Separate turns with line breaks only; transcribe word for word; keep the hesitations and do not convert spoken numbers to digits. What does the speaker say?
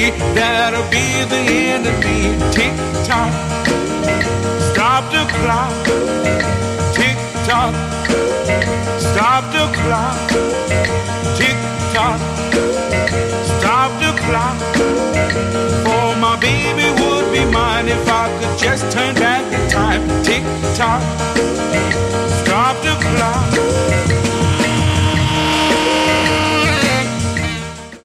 That'll be the end of me. Tick tock, stop the clock. Tick tock, stop the clock. Tick tock, stop the clock. For my baby would be mine if I could just turn back the time. Tick tock.